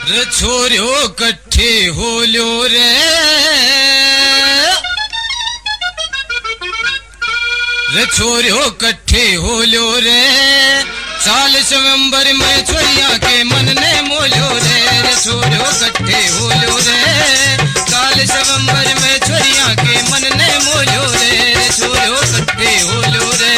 रे छोरियो कट्ठे हो लो रे, रे छोरियो कट्ठे हो लो रे, 40 नवंबर में छोरिया के मन ने मोलो रे, रे छोरियो कट्ठे हो लो रे, 40 नवंबर में छोरिया के मन ने मोलो रे, रे छोरियो कट्ठे हो लो रे।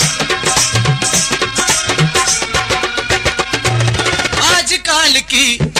आजकल की